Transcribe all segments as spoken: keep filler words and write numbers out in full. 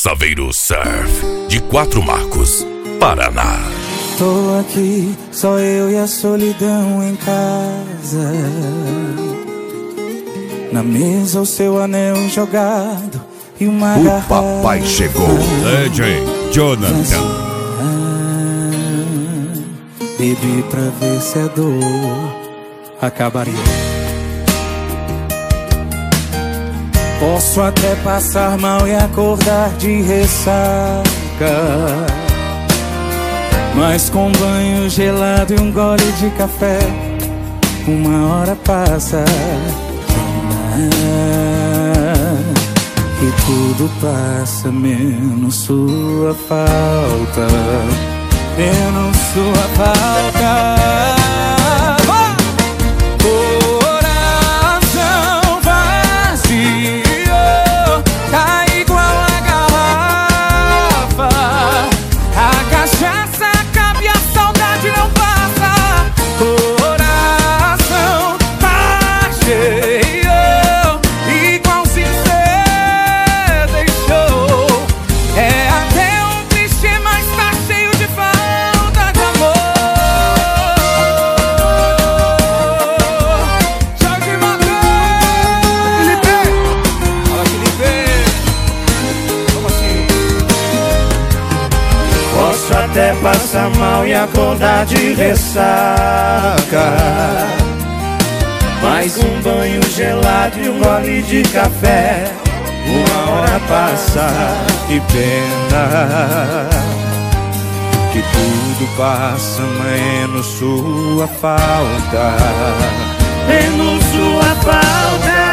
Saveiro Surf, de Quatro Marcos, Paraná. Tô aqui, só eu e a solidão em casa. Na mesa o seu anel jogado e uma O garrafa. papai chegou. D J Jonathan. Ah, bebi pra ver se a dor acabaria. Posso até passar mal e acordar de ressaca, mas com banho gelado e um gole de café, uma hora passa e tudo passa, menos sua falta, menos sua falta. Até passar mal e acordar de ressaca, mais um banho gelado e um gole de café, uma hora passa, que pena, que tudo passa, menos sua falta, menos sua falta.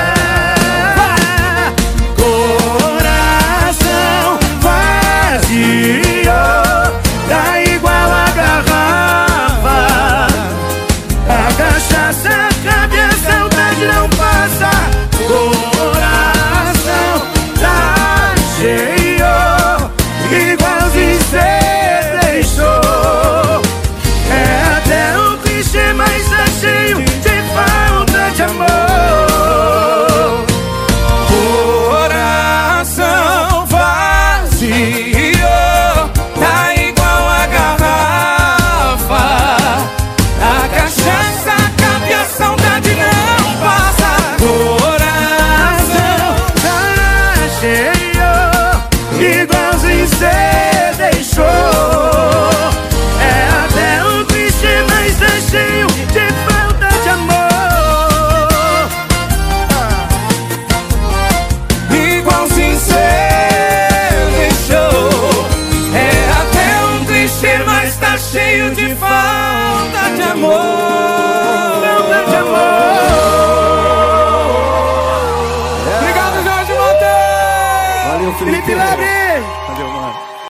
Coração vazio, tá igual a garrafa. A cachaça cabe, a saudade não passa. Coração tá cheio, igualzinho cê deixou. É até um clichê, mas tá cheio de falta de amor. Coração vazio, igualzinho cê deixou. É até um clichê, mas tá cheio de falta de amor. Igualzinho cê deixou. É até um clichê, mas tá cheio de falta de amor. Falta de amor. Obrigado, Jorge Monteiro. Valeu, Felipe. Felipe Lebre. Valeu, mano.